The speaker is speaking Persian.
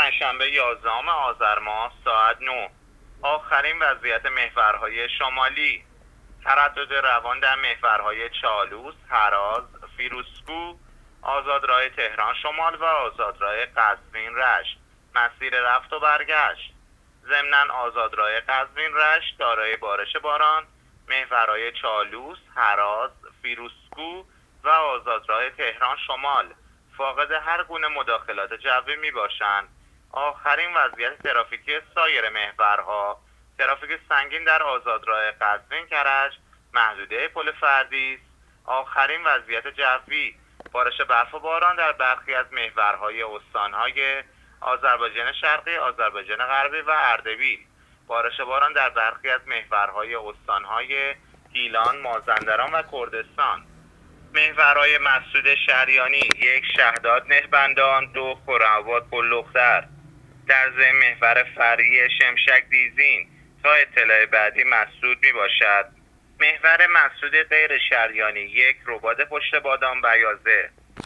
پنجشنبه 11 آذر ماه ساعت 9. آخرین وضعیت محورهای شمالی: تردد روان در محورهای چالوس، هراز، فیروزکوه، آزادراه تهران شمال و آزادراه قزوین رشت. مسیر رفت و برگشت: ضمناً آزادراه قزوین رشت دارای بارش باران، محورهای چالوس، هراز، فیروزکوه و آزادراه تهران شمال فاقد هر گونه مداخلات جوی می باشند. آخرین وضعیت ترافیکی سایر محورها: ترافیک سنگین در آزادراه قزوین کرج، محدوده پل فردیس. آخرین وضعیت جوی: بارش برف و باران در برخی از محورهای استانهای آذربایجان شرقی، آذربایجان غربی و اردبیل. بارش باران در برخی از محورهای استانهای گیلان، مازندران و کردستان. محورهای مسعود شهریانی: 1 شهداد نهبندان، 2 خرم‌آباد پل‌لختر. در ضمن محور فرعی شمشک دیزین تا اطلاع بعدی مسدود می باشد. محور مسعود غیر شهریانی: 1 رباط پشت بادام بیازه.